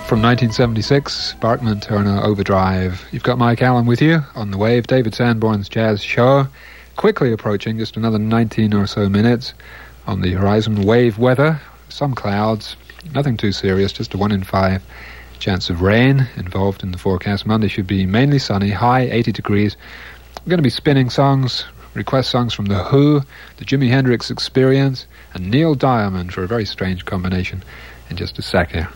From 1976, Bachman Turner Overdrive. You've got Mike Allen with you on the wave, David Sanborn's Jazz Show. Quickly approaching just another 19 or so minutes on the horizon. Wave weather, some clouds, nothing too serious, just a 1 in 5 chance of rain involved in the forecast. Monday should be mainly sunny, high 80 degrees. We're going to be spinning songs, request songs from The Who, the Jimi Hendrix Experience, and Neil Diamond for a very strange combination in just a sec here.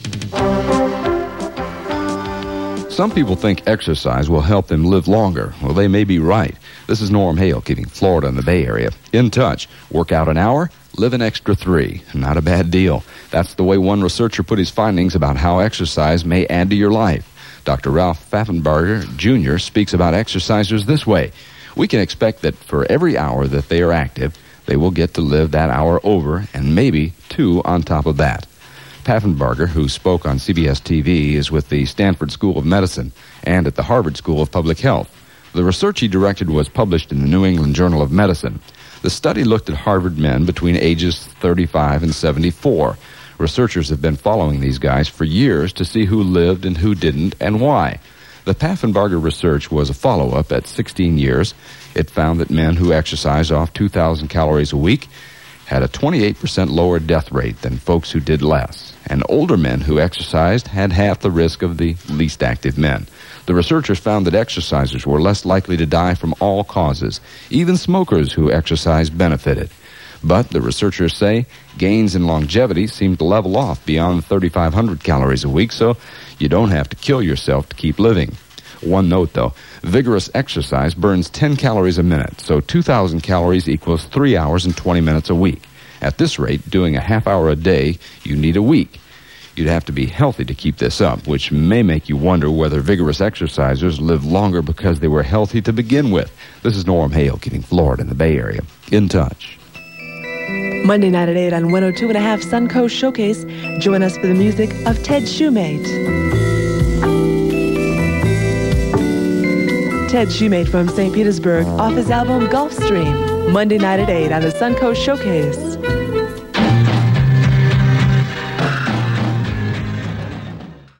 Some people think exercise will help them live longer. Well, they may be right. This is Norm Hale, keeping Florida in the Bay Area in touch. Work out an hour, live an extra 3. Not a bad deal. That's the way one researcher put his findings about how exercise may add to your life. Dr. Ralph Pfaffenbarger, Jr. speaks about exercisers this way. We can expect that for every hour that they are active, they will get to live that hour over, and maybe 2 on top of that. Pfaffenbarger, who spoke on CBS TV, is with the Stanford School of Medicine and at the Harvard School of Public Health. The research he directed was published in the New England Journal of Medicine. The study looked at Harvard men between ages 35 and 74. Researchers have been following these guys for years to see who lived and who didn't and why. The Pfaffenbarger research was a follow-up at 16 years. It found that men who exercised off 2,000 calories a week had a 28% lower death rate than folks who did less. And older men who exercised had half the risk of the least active men. The researchers found that exercisers were less likely to die from all causes. Even smokers who exercised benefited. But the researchers say gains in longevity seem to level off beyond 3,500 calories a week, so you don't have to kill yourself to keep living. One note, though, vigorous exercise burns 10 calories a minute, so 2,000 calories equals 3 hours and 20 minutes a week. At this rate, doing a half hour a day, you need a week. You'd have to be healthy to keep this up, which may make you wonder whether vigorous exercisers live longer because they were healthy to begin with. This is Norm Hale, keeping Florida in the Bay Area in touch. Monday night at 8 on 102.5 Suncoast Showcase. Join us for the music of Ted Shoemate. Ted Shoemate from St. Petersburg off his album Gulfstream. Monday night at 8 on the Suncoast Showcase.